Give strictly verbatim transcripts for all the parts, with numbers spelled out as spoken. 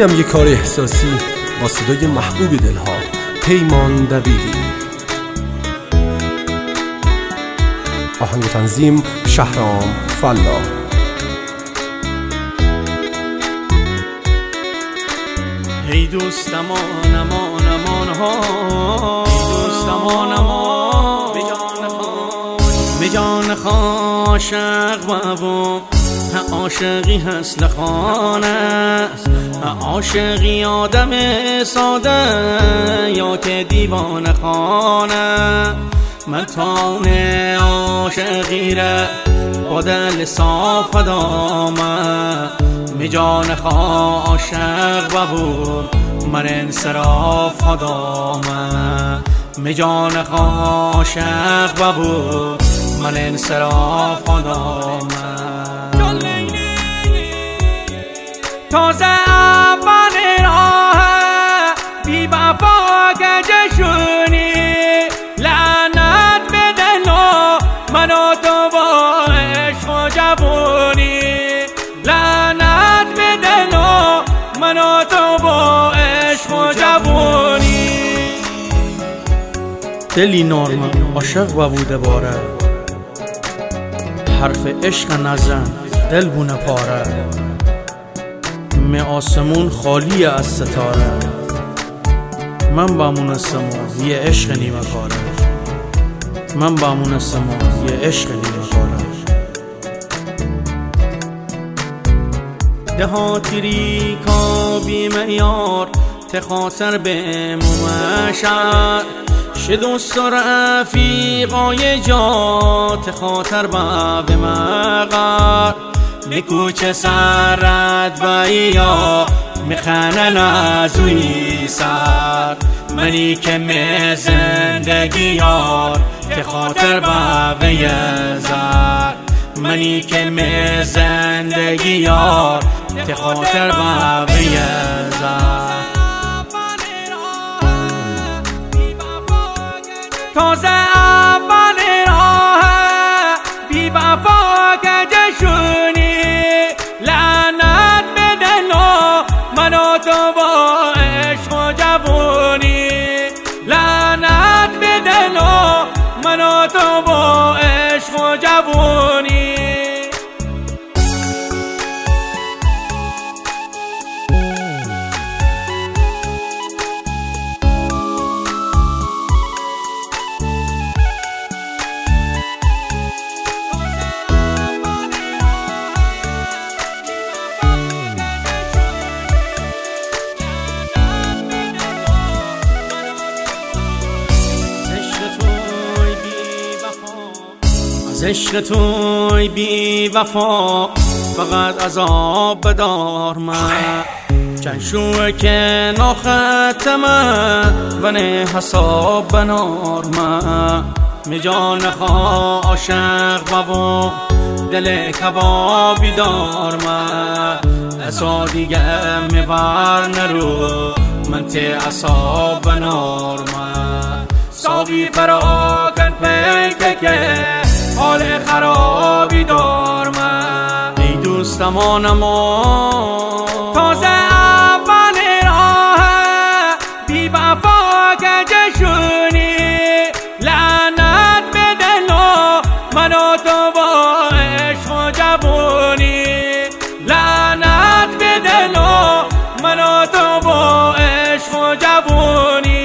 اینم یه کار احساسی با صدای محبوب دلها، پیمان دبیری. آهنگ تنظیم شهرام فلاح. ای دوست امان امان امان ها، ای دوست امان امان به جان عاشق بابو، عاشقی هست لخانه، عاشقی آدم ساده یا که دیوانه خانه. من تان عاشقی را با دل صاف خدامه، می جان عاشق ببور من انصراف خدامه، می جان عاشق ببور من انصراف خدامه. تازه اول راه بی وفا گجشونی، لعنت به دلو من و تو با عشق و جوونی، لعنت به دلو من و تو با عشق و جوونی. دلی نرم عاشق بوده باره، حرف عشق نزن دل بونه پاره. می آسمون خالی از ستاره، من بمونستم و یه عشق نیمه کاره، من بمونستم و یه عشق نیمه کاره. دهاتی ریکا بی معیار تخاطر به ممشد، شه دوست و رفیقای جا تخاطر به مقر. میکوچه سرد و یا میخنن از اوی سر، منی که می زندگی یار که خاطر با وی زر، منی که می زندگی یار که خاطر با وی زر. تازه اول راه بی وفا گجشونی، لعنت به دلو من و تو با عشق و جوونی، لعنت به دلو من و تو با عشق و جوونی. از عشق توی بی وفا فقط عذاب بدار من، چنشوه که ناختمه و نه حساب بنار من. می جان عاشق بابو دل کبابی دار من، اصا دیگه میبر نرو من تی عصاب بنار من. ساقی پراکن پیکه که حال خرابی دار من. ای دوست امان امان تازه اول راه بی وفا گجشونی، لعنت به دلو من و تو با عشق و جوونی، لعنت به دلو من و تو با عشق و جوونی.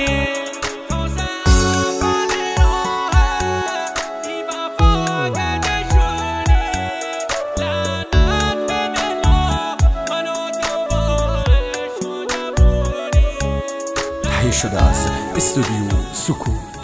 تهیه شده از استودیو سکوت.